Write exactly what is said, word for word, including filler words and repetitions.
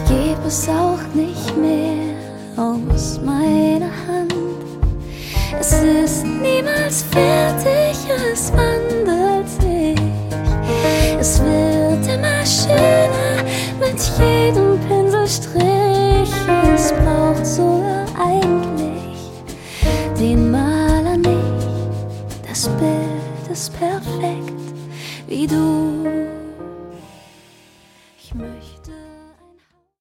geb es auch nicht mehr aus meiner Hand. Es ist niemals fertig, es wandelt sich. Es wird immer schöner mit jedem Pinselstrich. Es braucht sogar eigentlich den Maler nicht. Das Bild ist perfekt, wie du